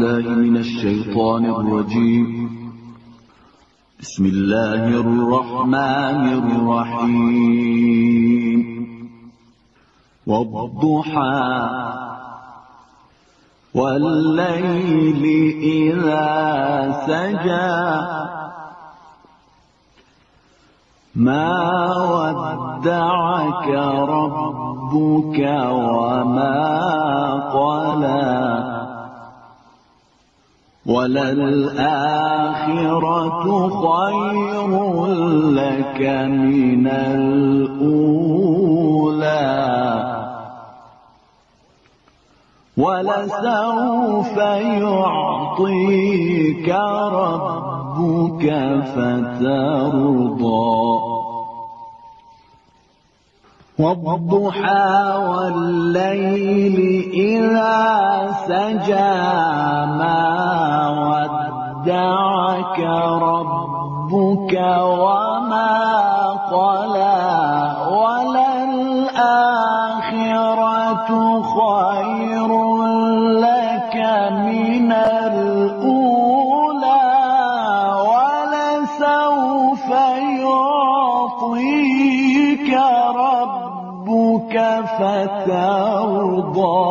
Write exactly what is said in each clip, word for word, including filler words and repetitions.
بالله من الشيطان الرجيم. بسم الله الرحمن الرحيم. والضحى والليل إذا سجى ما ودعك ربك وما قلى وللآخرة خير لك من الأولى ولسوف يعطيك ربك فترضى. والضحى والليل إذا سجى ما ودعك ربك وما قلى وللآخرة خير لك من الأولى ولسوف يعطيك ربك فترضى.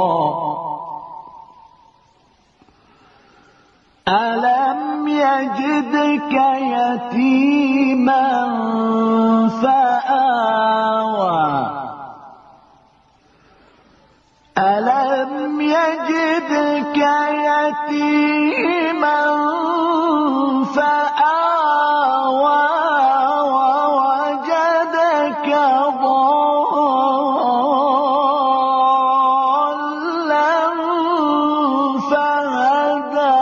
ألم يجدك يتيما فآوى ألم يجدك يتيما فآوى ووجدك ضالا فهدى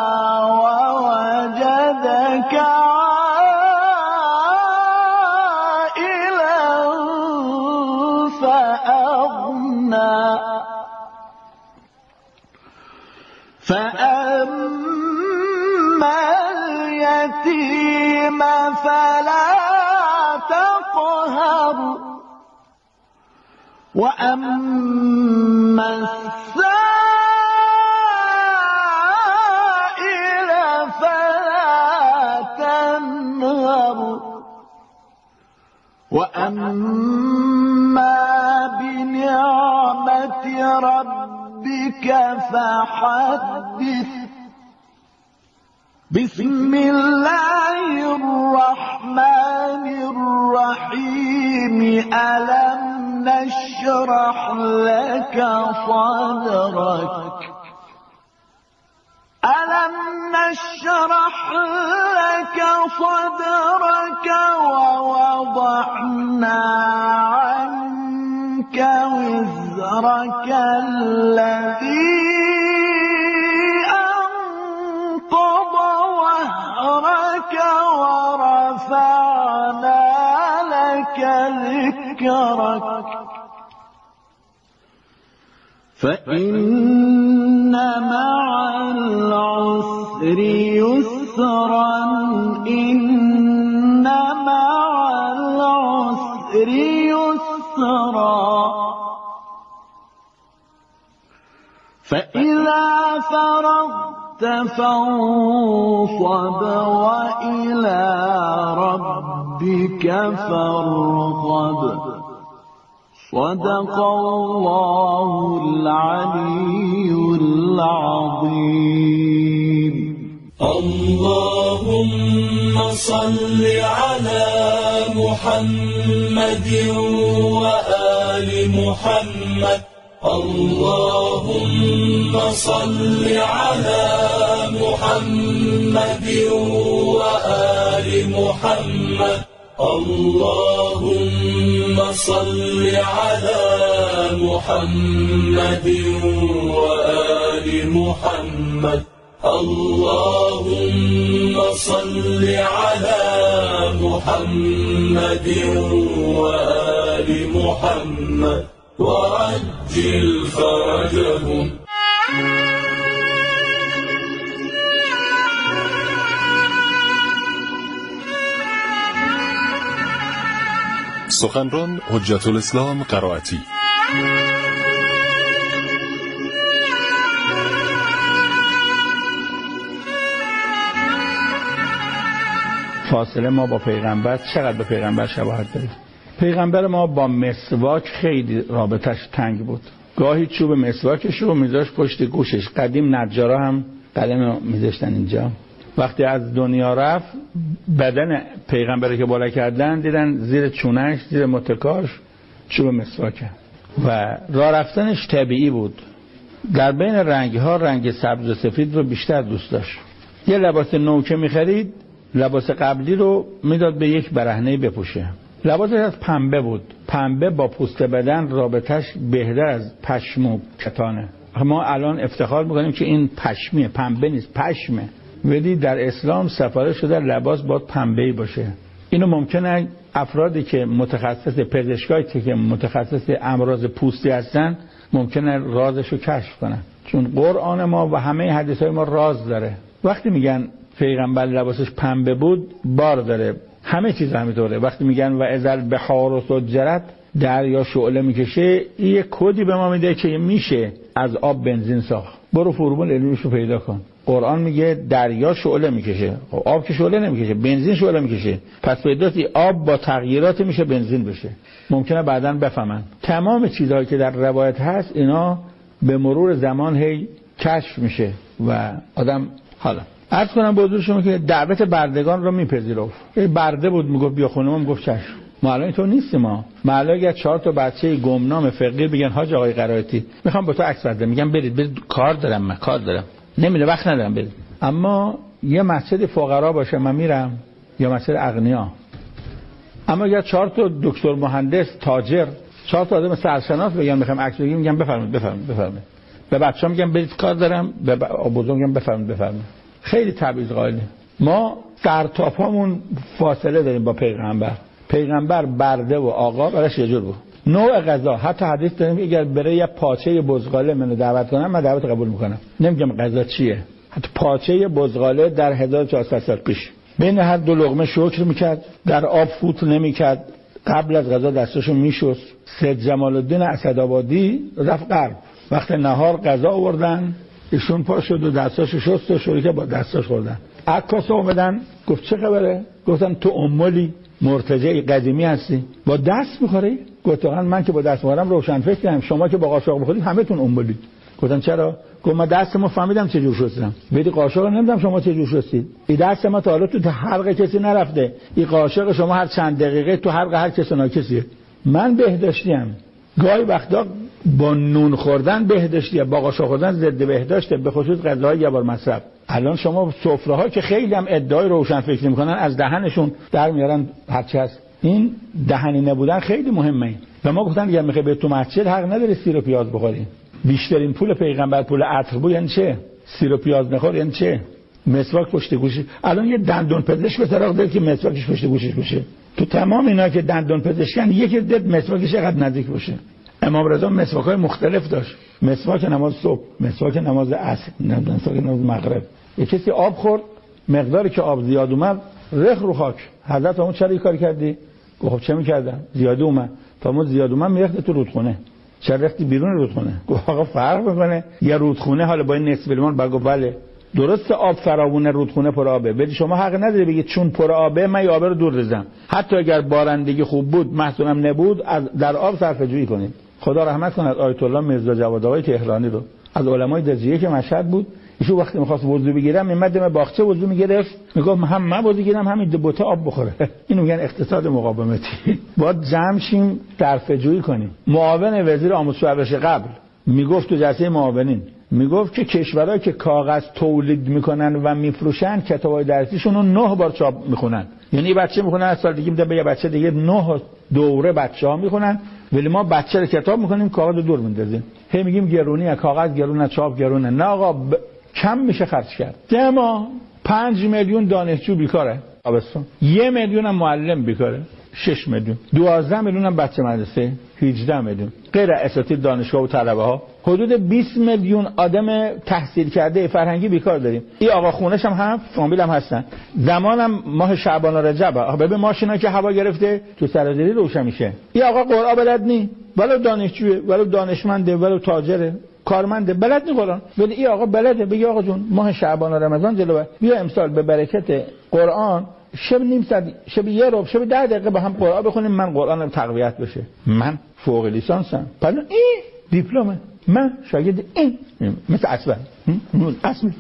ووجدك عائلا فأغنى. فأما اليتيم فلا تقهر وأما السائل فلا تنهر وأما بنعمة ربك فحدث. بسم الله الرحمن الرحيم. ألم نشرح لك صدرك ألم نشرح لك صدرك ووضعنا عنك وزرك الذي أنقض ظهرك ورفعنا لك ذكرك فإن مع العسر يسرا إن مع العسر يسرا فإذا فرغت فانصب وإلى ربك فارغب. صدق الله العلي العظيم. اللهم صل على محمد وآل محمد. اللهم صل على محمد وآل محمد. اللهم صل على محمد وآل محمد. اللهم صل على محمد وآل محمد وعجل فرجهم. سخنران حجت الاسلام قرائتی. فاصله ما با پیغمبر چقدر به پیغمبر شباهت داریم. پیغمبر ما با مسواک خیلی رابطش تنگ بود. گاهی چوب مسواکش رو میذاشت پشت گوشش. قدیم نجارا هم قلم میذاشتن اینجا. وقتی از دنیا رفت بدن پیغمبر که بالا کردن دیدن زیر چونش، زیر متکاش چوب مسواکه و راه رفتنش طبیعی بود. در بین رنگ ها رنگ سبز و سفید رو بیشتر دوست داشت. یه لباس نو که می‌خرید لباس قبلی رو میداد به یک برهنه‌ای بپوشه. لباسش از پنبه بود. پنبه با پوست بدن رابطش بهتر از پشم و کتانه. ما الان افتخار میکنیم که این پشمیه، پنبه نیست، پشمه. ولی در اسلام سفارش شده لباس باید پنبه‌ای باشه. اینو ممکنه افرادی که متخصص پزشکایی که متخصص امراض پوستی هستن ممکنه رازشو کشف کنن، چون قرآن ما و همه حدیث‌های ما راز داره. وقتی میگن پیغمبر لباسش پنبه بود بار داره، همه چیز همینطوره. وقتی میگن و ازل بحار و سجرت، دریا شعله میکشه، این یه کدی به ما میده که میشه از آب بنزین ساخت. برو فرمول علمیش رو پیدا کن. قرآن میگه دریا شعله میکشه، خب آب که شعله نمیکشه، بنزین شعله میکشه. پس پیداتی آب با تغییرات میشه بنزین بشه. ممکنه بعداً بفهمن. تمام چیزهایی که در روایت هست اینا به مرور زمان هی کشف میشه و آدم حالا عرض کنم به حضور شما که دعوت بردگان رو میپذیرفت. یه برده بود میگفت بیا خونه ما، میگفت چشم. ما الان اینطور نیستیم. ما ما الان اگه چهار تا بچه گمنام فقیر بگن حاج آقای قرائتی میخوام با تو عکس بردارم، میگم برید برید، کار دارم، من کار دارم، نمیده، وقت ندارم، برید. اما یه مسجد فقرا باشه من میرم، یا مسجد اغنیا. اما اگه چهار تا دکتر مهندس تاجر، چهار تا آدم سرشناس بگن میخوام عکس بگیرم، میگم بفرمایید بفرمایید بفرمایید. به بچه‌ها میگم برید کار دارم، به بزرگا میگم بفرمایید بفرمایید. خیلی تبعیض قائلیم. ما سر تا پامون فاصله داریم با پیغمبر. پیغمبر برده و آقا براش یه جور بود. نوع غذا، حتی حدیث داریم اگر بره یه پاچه بزغاله منو دعوت کنم من دعوت قبول میکنم. نمیگم غذا چیه، حتی پاچه بزغاله در هزار و چهارصد سال پیش بین هر دو لقمه شکر میکرد، در آب فوت نمیکرد، قبل از غذا دستاشو میشست. سید جمال الدین اسدآبادی رفت غرب، وقت نهار غذا آوردن، ایشون پا شد و دستاشو شست و شروع کرد با دستاش خوردن. عکاس اومدن گفت چه خبره؟ گفتن تو امولی مرتجعی قدیمی هستی با دست میخوری؟ گفتن من که با دست میخورم روشن فکرم، شما که با قاشق بخورید همه تون امولی. گفتن چرا؟ گفت من دستمو فهمیدم چه جور شستم، ولی قاشق نمیدونم شما چه جور شستید. این دست ما تا حالا تو حلق کسی نرفته، این قاشق شما هر چند دقیقه تو حلق هر کسی ناکسیه. من بهداشتیم، گاهی وقتا با نون خوردن بهداشتیه، با قاشق خوردن ضد بهداشته، به خصوص غذاهای یه بار مصرف. الان شما سفره‌ها که خیلی هم ادعای روشن فکر می‌کنن از دهنشون در میارن هرچی هست. این دهنی نبودن خیلی مهمه. و ما گفتن اگه میخوای به تو مسجد حق نداری سیر و پیاز بخوری. بیشترین پول پیغمبر پول عطر بود، یعنی چه؟ سیر و پیاز نخور یعنی چه؟ مسواک پشت گوشی. الان یه دندون پزشک به سراغ داره که مسواکش پشت گوشش باشه. تو تمام اینا که دندون پزشکن یکی دید مسواکش چقدر نزدیک باشه. امام رضا مسواک‌های مختلف داشت. مسواک نماز صبح، مسواک نماز عصر، مسواک نماز مغرب. یه کسی آب خورد، مقداری که آب زیاد اومد رخ رو خاک. حضرت اون چرا این کار کردی؟ گفت خب چه می‌کردم؟ زیاد اومد. تا ما زیاد اومد میرفت تو رودخونه. چرا رفتی بیرون رودخونه؟ گفت آقا فرق می‌کنه. یه رودخونه حالا با این نصف لیوان بگو بله. درسته آب فراوون رودخونه پر آبه، ولی شما حق نداری بگید چون پر آبه من آب رو دور ریزم. حتی اگر بارندگی خوب بود محصولم نبود از در آب صرفه‌جویی کنید. خدا رحمت کنه آیت الله میرزا جواد آقای تهرانی رو، از علمای دجیه که مشهد بود. ایشون وقتی می‌خواست وضو بگیرم میمد به باغچه وضو میگرفت، میگفت هم من وضو بگیرم همین دو بوته آب بخوره. اینو میگن اقتصاد مقاومتی. باید جمع شیم صرفه‌جویی کنیم. معاون وزیر آموزش و پرورش قبل میگفت تو جلسه معاونین، میگفت که کشورهایی که کاغذ تولید میکنن و میفروشن کتابای درسیشون رو نه بار چاپ میکنن. یعنی بچه میخونه از سال دیگه میده به یه بچه دیگه نه دوره بچه‌ها میخونن، ولی ما بچه رو کتاب میکنیم کاغذ رو دور میندازیم. هی میگیم گرونی کاغذ گرونه، چاپ گرونه. نه آقا ب... کم میشه خرج کرد. ده ما پنج میلیون دانشجو بیکاره تابستون، یه میلیون هم معلم بیکاره، شش میلیون، دوازده میلیون هم بچه مدرسه، هجده میلیون غیر اساتید دانشگاه و طلبه ها، حدود بیست میلیون آدم تحصیل کرده فرهنگی بیکار داریم. این آقا خونش هم هم فامیل هم هستن. زمانم ماه شعبان و رجب، ببین ماشینا که هوا گرفته تو سرازیری روشن میشه. این آقا قرآن بلد نی، ولو دانشجوه، ولو دانشمنده، ولو تاجره، کارمنده، بلد نی قرآن، ولی این آقا بلده. بگی آقا جون ماه شعبان و رمضان جلوه، بیا امسال به برکت قرآن شب نیم ساعت، شب یه ربع، شب ده دقیقه با هم قرآن بخونیم، من قرآن رو تقویت بشه. من فوق لیسانسم، پس این دیپلمه، من شاگرد این مثل اصلا اصلا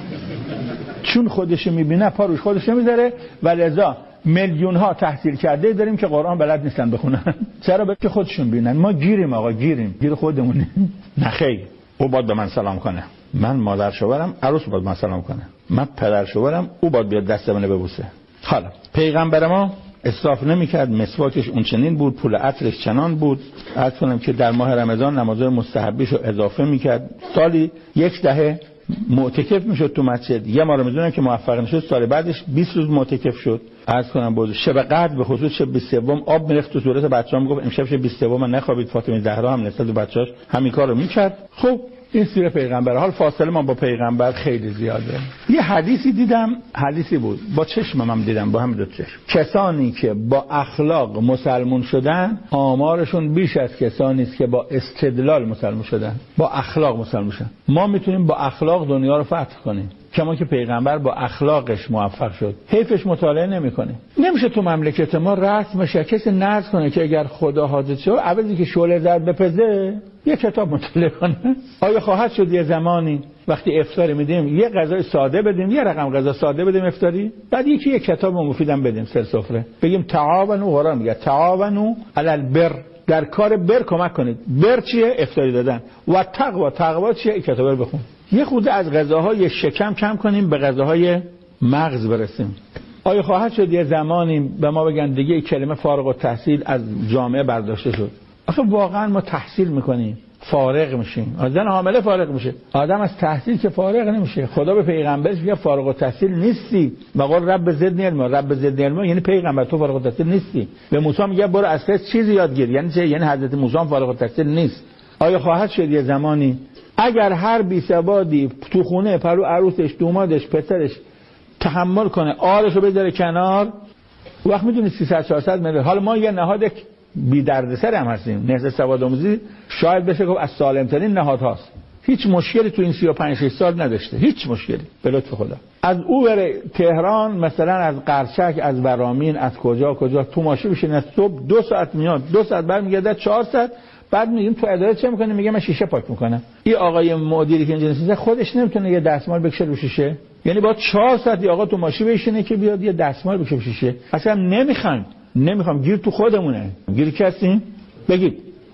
چون خودش میبینه پا روش خودش میذاره و لذا میلیون ها تحصیل کرده داریم که قرآن بلد نیستن بخونن. چرا؟ به که خودشون بینن. ما گیریم آقا، گیریم، گیر خودمونیم. نخیر، او باید به من سلام کنه، من مادر شوهرم، عروس باید من سلام کنه، من پدر شوهرم، او باید بیاد دست منو ببوسه. حالا پیغمبر ما اسراف نمی‌کرد، مسواکش اون چنین بود، پول عطرش چنان بود. عرض کنم که در ماه رمضان نمازهای مستحبیشو اضافه می‌کرد. سالی یک دهه معتکف میشد تو مسجد. یه ما رمضان که موفق نشد، سال بعدش بیست روز معتکف شد. عرض کنم بود شب قدر به خصوص شب بیست و سوم آب می‌ریخت تو صورت بچه‌ها، میگفت امشب شب بیست و سوم نخوابید. فاطمه زهرا هم نسبت به بچه‌هاش همین کارو می‌کرد. خب این سیر پیغمبر. حال فاصله ما با پیغمبر خیلی زیاده. یه حدیثی دیدم، حدیثی بود با چشمم هم دیدم، با هم دو چشم. کسانی که با اخلاق مسلمون شدن آمارشون بیش از کسانی است که با استدلال مسلمون شدن. با اخلاق مسلمون شدن. ما میتونیم با اخلاق دنیا رو فتح کنیم، کما که پیغمبر با اخلاقش موفق شد. حیفش مطالعه نمیکنه. نمیشه تو مملکت ما رسم کسی نذر کنه که اگر خدا حاضر شد عوضی که شعله زد بپزه یه کتاب مطالعه کنه. آیا خواهد شد یه زمانی وقتی افطاری میدیم یه غذای ساده بدیم، یه رقم غذا ساده بدیم افطاری، بعد یکی یک کتاب مفیدم بدیم سر سفره، بگیم تعاونوا، قرآن میگه تعاونوا علی البر، در کار بر کمک کنید. بر چیه؟ افطاری دادن. و تقوا، تقوا چیه؟ این کتاب رو بخون. یه خورده از غذاهای شکم کم کنیم، به غذاهای مغز برسیم. آیا خواهد شد یه زمانی به ما بگن دیگه این کلمه فارغ التحصیل از جامعه برداشته شد؟ آخه واقعا ما تحصیل میکنیم فارغ میشیم، زن حامله فارغ میشه، آدم از تحصیل که فارغ نمیشه. خدا به پیغمبرش میگه فارغ التحصیل نیستی، مقال رب زدنی علما، رب زدنی علما یعنی پیغمبر تو فارغ التحصیل نیستی. به موسی میگه برو از کس چیزی یاد گیر، یعنی چه؟ یعنی حضرت موسی فارغ التحصیل نیست. آیا خواهد شد یه زمانی اگر هر بی سوادی تو خونه پرو عروسش، دومادش، پسرش تحمل کنه، آرشو بذاره کنار، وقت میدونی سیصد چهارصد میلیون. حالا ما یه نهاد بی دردسر هم هستیم، نهضت سواد آموزی شاید بشه گفت از سالمترین نهادهاست. هیچ مشکلی تو این سی و پنج شش سال نداشته، هیچ مشکلی به لطف خدا. از او بره تهران مثلا، از قرچک، از برامین، از کجا کجا تو ماشین بشینه، صبح دو ساعت میاد، دو ساعت برمیگرده، چهار ساعت بعد میگیم تو اداره چه میکنه؟ میگه من شیشه پاک میکنم. این آقای مدیری که اینجا نشسته خودش نمیتونه یه دستمال بکشه رو شیشه، یعنی با چهار ساعت آقا تو ماشین بشینه که بیاد یه دستمال بکشه رو شیشه. اصلا نمیخوام نمیخوام گیر تو خودمونه. گیر کسی بگید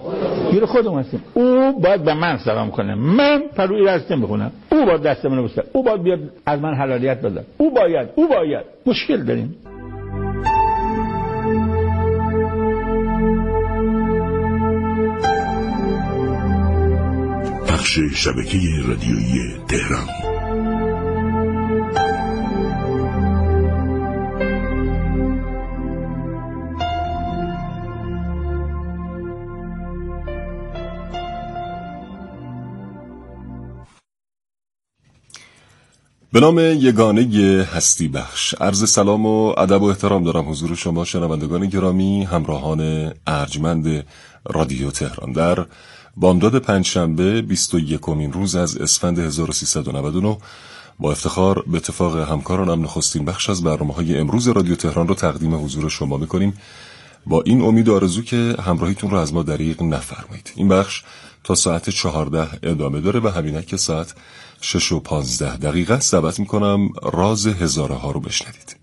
گیر خودمون هستیم. او باید به من سلام کنه، من پروی رستم بخونم، او باید دست منو بوسه، او باید بیاد از من حلالیت بده، او باید او باید مشکل داریم. بخش شبکه رادیویی تهران. به نام یگانه هستی بخش عرض سلام و ادب و احترام دارم حضور شما شنوندگان گرامی، همراهان ارجمند رادیو تهران. در بامداد پنجشنبه بیست و یکمین روز از اسفند هزار و سیصد و نود و نه با افتخار به اتفاق همکارانم نخستین بخش از برنامه‌های امروز رادیو تهران رو تقدیم حضور شما می‌کنیم، با این امید و آرزو که همراهیتون رو از ما دریغ نفرمایید. این بخش تا ساعت چهارده ادامه داره و همینک که ساعت شش و پانزده دقیقه است. دعوت میکنم راز هزاره ها رو بشنوید.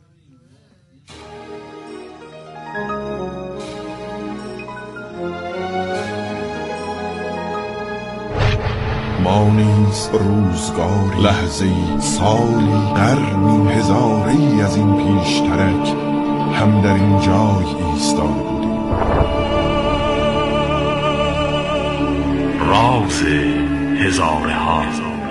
ما نیز روزگاری، لحظه‌ای، سالی، قرنی، هزاری از این پیشترک هم در این جای ایستاده بودیم. راز هزاره ها.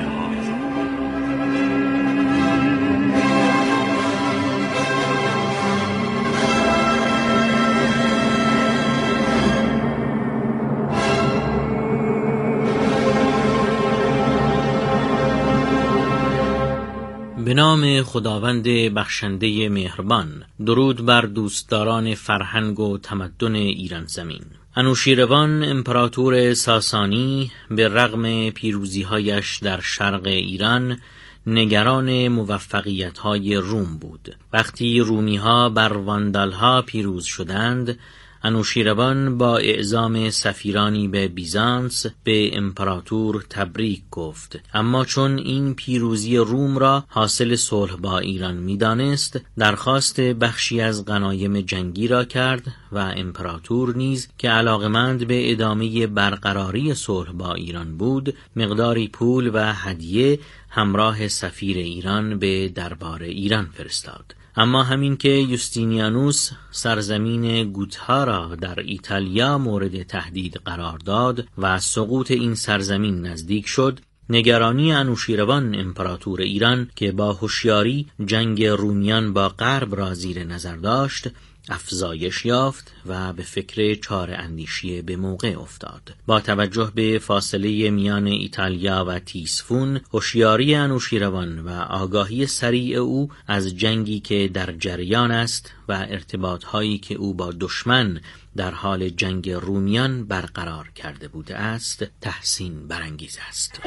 به نام خداوند بخشنده مهربان. درود بر دوستداران فرهنگ و تمدن ایران زمین. انوشیروان امپراتور ساسانی به رغم پیروزی‌هایش در شرق ایران نگران موفقیت‌های روم بود. وقتی رومی‌ها بر واندال‌ها پیروز شدند، انوشیروان با اعزام سفیرانی به بیزانس به امپراتور تبریک گفت، اما چون این پیروزی روم را حاصل صلح با ایران می‌دانست، درخواست بخشی از غنایم جنگی را کرد و امپراتور نیز که علاقمند به ادامه برقراری صلح با ایران بود، مقداری پول و هدیه همراه سفیر ایران به دربار ایران فرستاد. اما همین که یوستینیانوس سرزمین گوتها را در ایتالیا مورد تهدید قرار داد و سقوط این سرزمین نزدیک شد، نگرانی انوشیروان امپراتور ایران که با هوشیاری جنگ رومیان با غرب را زیر نظر داشت، افزایش یافت و به فکر چاره اندیشی به موقع افتاد. با توجه به فاصله میان ایتالیا و تیسفون، هوشیاری انوشیروان و آگاهی سریع او از جنگی که در جریان است و ارتباطهایی که او با دشمن در حال جنگ رومیان برقرار کرده بوده است، تحسین برانگیز است.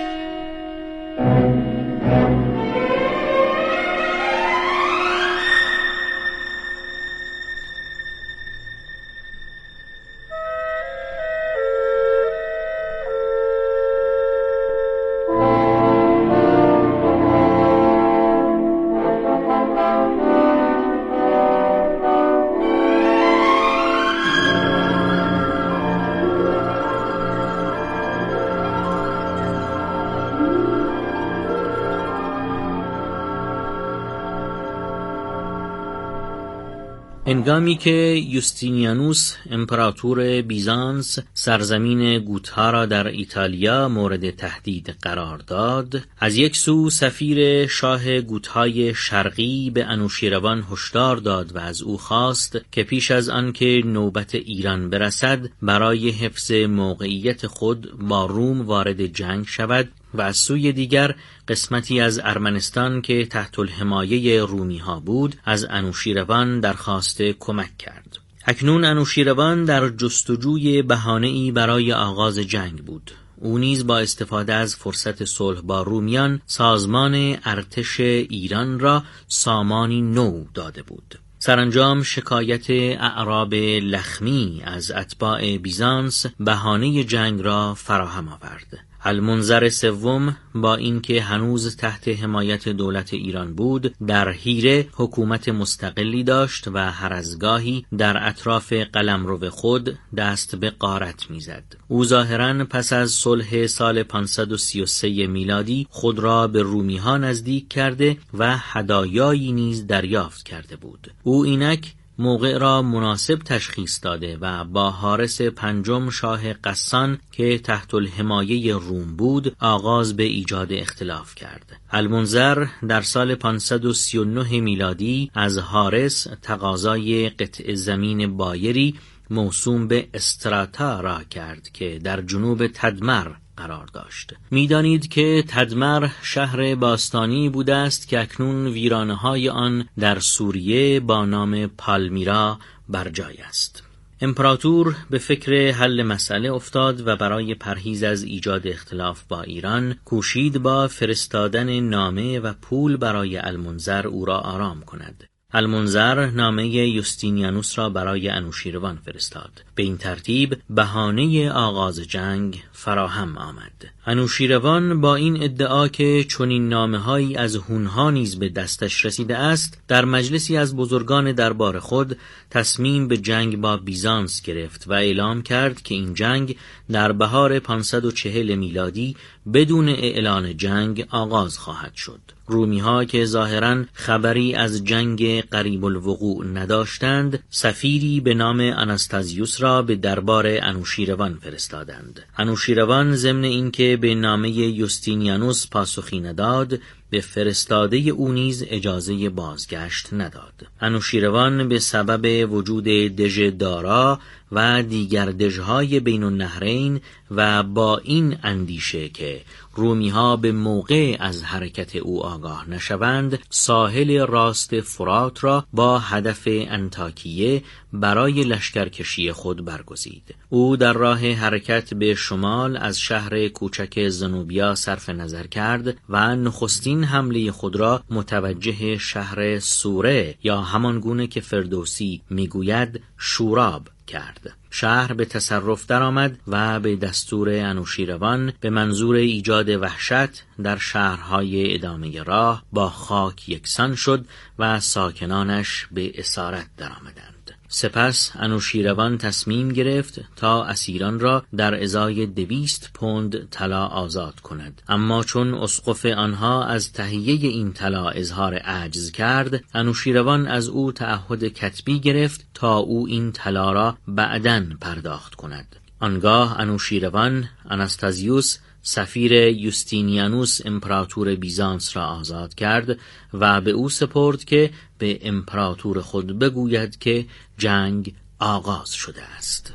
هنگامی که یوستینیانوس امپراتور بیزانس سرزمین گوتها را در ایتالیا مورد تهدید قرار داد، از یک سو سفیر شاه گوتهای شرقی به انوشیروان هشدار داد و از او خواست که پیش از آن که نوبت ایران برسد برای حفظ موقعیت خود با روم وارد جنگ شود و از سوی دیگر قسمتی از ارمنستان که تحت الحمایه رومی ها بود از انوشیروان درخواست کمک کرد. اکنون انوشیروان در جستجوی بهانه‌ای برای آغاز جنگ بود. او نیز با استفاده از فرصت صلح با رومیان سازمان ارتش ایران را سامانی نو داده بود. سرانجام شکایت اعراب لخمی از اتباع بیزانس بهانه جنگ را فراهم آورد. المنذر سوم با اینکه هنوز تحت حمایت دولت ایران بود، در هیره حکومت مستقلی داشت و هر از گاهی در اطراف قلمرو خود دست به غارت میزد. او ظاهراً پس از صلح سال پانصد و سی و سه میلادی خود را به رومی ها نزدیک کرده و هدایایی نیز دریافت کرده بود. او اینک موقع را مناسب تشخیص داده و با حارس پنجم شاه غسان که تحت الحمایه روم بود آغاز به ایجاد اختلاف کرد. المنذر در سال پانصد و سی و نه میلادی از حارس تقاضای قطع زمین بایری موسوم به استراتا را کرد که در جنوب تدمر قرار داشت. می‌دانید که تدمر شهر باستانی بوده است که اکنون ویرانه‌های آن در سوریه با نام پالمیرا بر جای است. امپراتور به فکر حل مسئله افتاد و برای پرهیز از ایجاد اختلاف با ایران کوشید با فرستادن نامه و پول برای المنذر او را آرام کند. المنذر نامه یوستینیانوس را برای انوشیروان فرستاد. به این ترتیب بهانه آغاز جنگ فراهم آمد. انوشیروان با این ادعا که چنین نامه‌هایی از هونها نیز به دستش رسیده است، در مجلسی از بزرگان دربار خود تصمیم به جنگ با بیزانس گرفت و اعلام کرد که این جنگ در بهار پانصد و چهل میلادی بدون اعلان جنگ آغاز خواهد شد. رومی‌ها که ظاهراً خبری از جنگ قریب الوقوع نداشتند، سفیری به نام آناستازیوس را به دربار انوشیروان فرستادند. انوشیروان ضمن اینکه به نامه یوستینیانوس پاسخی نداد، به فرستاده او نیز اجازه بازگشت نداد. انوشیروان به سبب وجود دژ دارا و دیگر دژهای بین النهرین و با این اندیشه که رومی‌ها به موقع از حرکت او آگاه نشوند، ساحل راست فرات را با هدف انطاکیه برای لشکرکشی خود برگزید. او در راه حرکت به شمال از شهر کوچک زنوبیا صرف نظر کرد و نخستین حمله خود را متوجه شهر سوره یا همان گونه که فردوسی میگوید شوراب کرد. شهر به تصرف درآمد و به دستور انوشیروان به منظور ایجاد وحشت در شهرهای ادامه راه با خاک یکسان شد و ساکنانش به اسارت درآمدند. سپس انوشیروان تصمیم گرفت تا اسیران را در ازای دویست پوند طلا آزاد کند، اما چون اسقف آنها از تهیه این طلا اظهار عجز کرد، انوشیروان از او تعهد کتبی گرفت تا او این طلا را بعداً پرداخت کند. آنگاه انوشیروان آناستازیوس سفیر یوستینیانوس امپراتور بیزانس را آزاد کرد و به او سپرد که به امپراتور خود بگوید که جنگ آغاز شده است.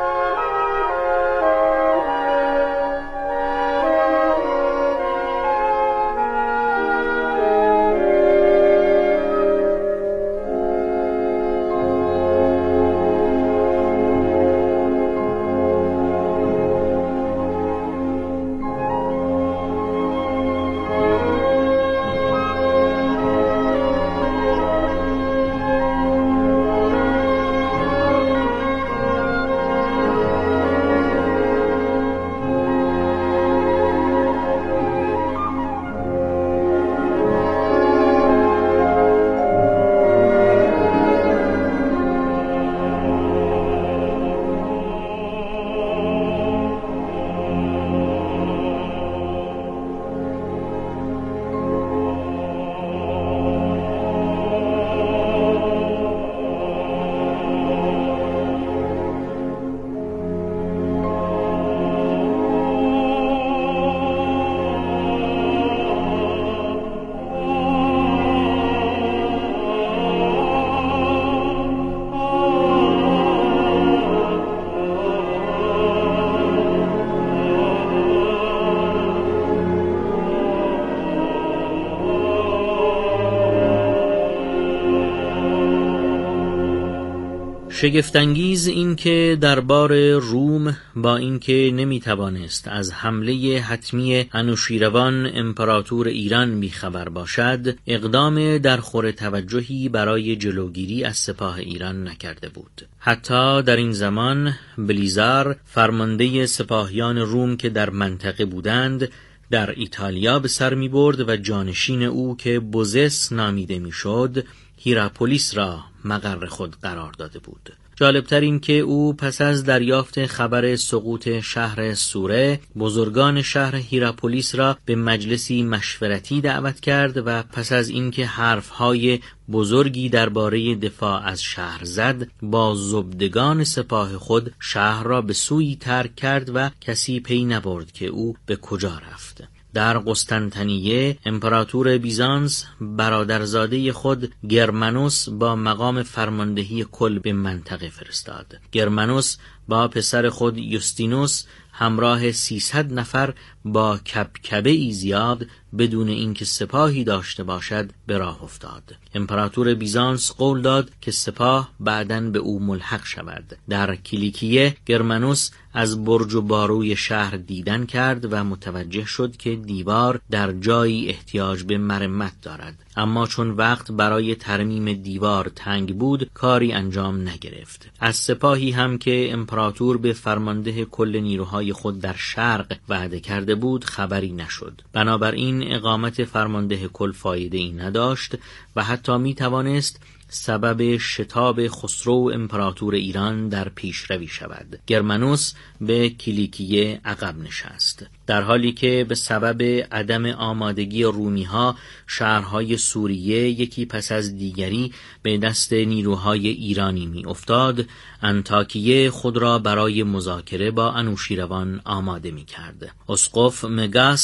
شگفت‌انگیز این که دربار روم با اینکه نمیتوانست از حمله حتمی انوشیروان امپراتور ایران بیخبر باشد، اقدام درخور توجهی برای جلوگیری از سپاه ایران نکرده بود. حتی در این زمان بلیزار فرمانده سپاهیان روم که در منطقه بودند در ایتالیا به سر می برد و جانشین او که بوزس نامیده می شد هیراپولیس را مقر خود قرار داده بود. جالبتر این که او پس از دریافت خبر سقوط شهر سوره، بزرگان شهر هیراپولیس را به مجلسی مشورتی دعوت کرد و پس از اینکه حرفهای بزرگی درباره دفاع از شهر زد، با زبدگان سپاه خود شهر را به سوی ترک کرد و کسی پی نبرد که او به کجا رفت. در قسطنطنیه امپراتور بیزانس برادرزاده خود گرمنوس با مقام فرماندهی کل به منطقه فرستاد. گرمنوس با پسر خود یوستینوس همراه سیصد نفر با کبکبه ای زیاد بدون اینکه سپاهی داشته باشد به راه افتاد. امپراتور بیزانس قول داد که سپاه بعداً به او ملحق شود. در کیلیکیه گرمنوس از برج و باروی شهر دیدن کرد و متوجه شد که دیوار در جایی احتیاج به مرمت دارد، اما چون وقت برای ترمیم دیوار تنگ بود کاری انجام نگرفت. از سپاهی هم که امپراتور به فرمانده کل نیروهای خود در شرق وعده کرده بود خبری نشد. بنابراین اقامت فرمانده کل فایده ای نداشت و حتی می توانست سبب شتاب خسرو امپراتور ایران در پیشروی شود. گرمنوس به کیلیکیه عقب نشست، در حالی که به سبب عدم آمادگی رومی‌ها شهرهای سوریه یکی پس از دیگری به دست نیروهای ایرانی می افتاد. انطاکیه خود را برای مذاکره با انوشیروان آماده می کرد. اسقف مگاس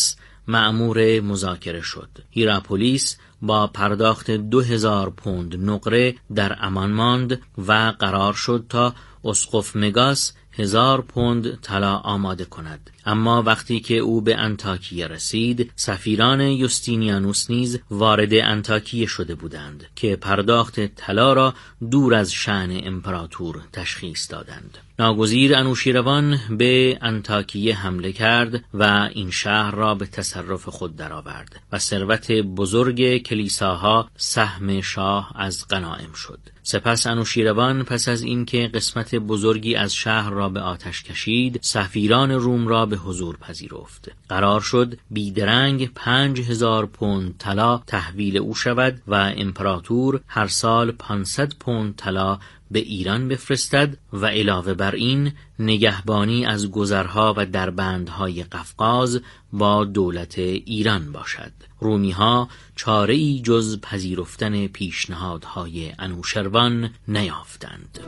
مأمور مذاکره شد. هیراپولیس با پرداخت دو هزار پوند نقره در امان ماند و قرار شد تا اسقف مگاس هزار پوند طلا آماده کند. اما وقتی که او به انطاکیه رسید، سفیران یوستینیانوس نیز وارد انطاکیه شده بودند که پرداخت طلا را دور از شأن امپراتور تشخیص دادند. ناگزیر انوشیروان به انطاکیه حمله کرد و این شهر را به تصرف خود درآورد و ثروت بزرگ کلیساها سهم شاه از غنایم شد. سپس انوشیروان پس از اینکه قسمت بزرگی از شهر را به آتش کشید، سفیران روم را به حضور پذیرفت. قرار شد بیدرنگ پنج هزار پوند طلا تحویل او شود و امپراتور هر سال پانصد پوند طلا به ایران بفرستد و علاوه بر این نگهبانی از گذرها و دربندهای قفقاز با دولت ایران باشد. رومی‌ها چاره‌ای جز پذیرفتن پیشنهادهای انوشروان نیافتند.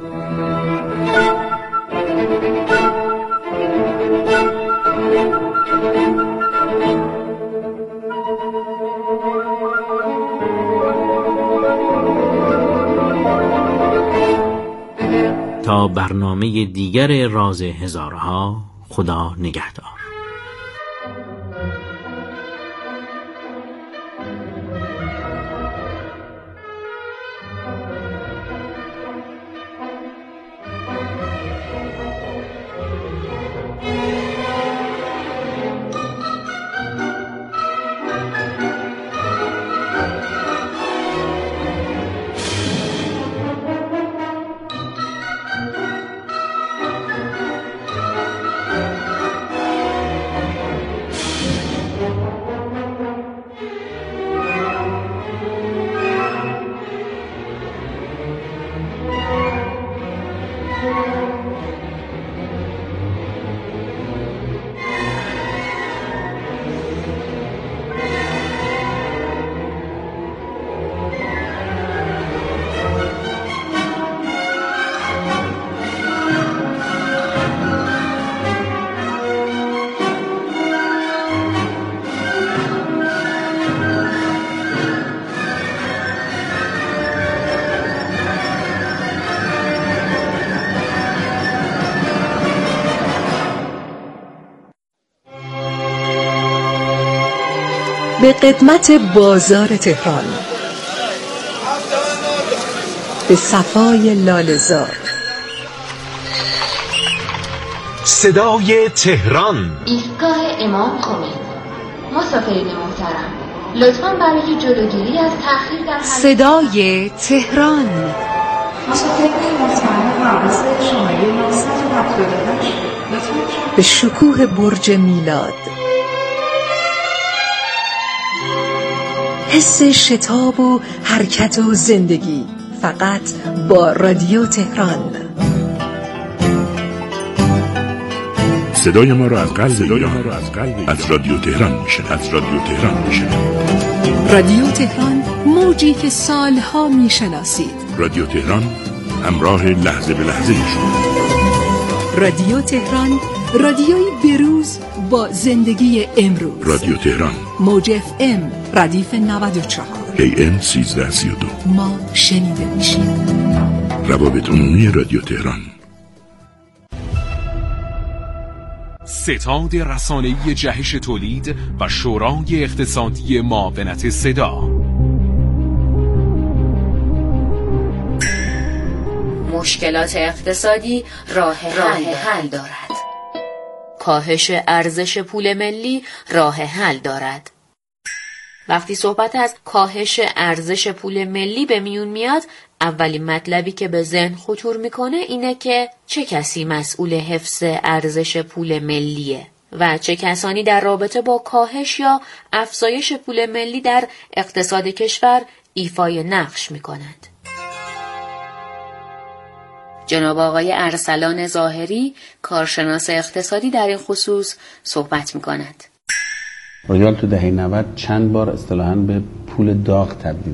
تا برنامه دیگر راز هزارها، خدا نگهدار. به قدمت بازار تهران، به صفای لاله‌زار، صدای تهران، ایستگاه امام خمینی. مسافرین محترم، لطفاً برای جلوگیری از تأخیر در صدای تهران. مسافرین محترم، حواس شماره نهصد و هفتاد و هشت لطفاً به شکوه برج میلاد، حس شتاب و حرکت و زندگی، فقط با رادیو تهران. صدای ما را از قلب ایران از رادیو تهران میشنوید. از رادیو تهران میشنوید. رادیو تهران، موجی که سالها میشناسید. رادیو تهران، همراه لحظه به لحظه شما. رادیو تهران، رادیوی بروز با زندگی امروز. رادیو تهران، موج اف ام ردیف نود و چهار، ای ام سیزده سی و دو. ما شنیده میشیم. روابط عمومی رادیو تهران. ستاد رسانه‌ای جهش تولید و شورای اقتصادی معاونت صدا. مشکلات اقتصادی راه حل دارد. کاهش ارزش پول ملی راه حل دارد. وقتی صحبت از کاهش ارزش پول ملی به میون میاد، اولین مطلبی که به ذهن خطور میکنه اینه که چه کسی مسئول حفظ ارزش پول ملیه و چه کسانی در رابطه با کاهش یا افزایش پول ملی در اقتصاد کشور ایفای نقش میکنند. جناب آقای ارسلان ظاهری، کارشناس اقتصادی، در این خصوص صحبت میکنند. ریال تو دهه نود چند بار اصطلاحاً به پول داغ تبدیل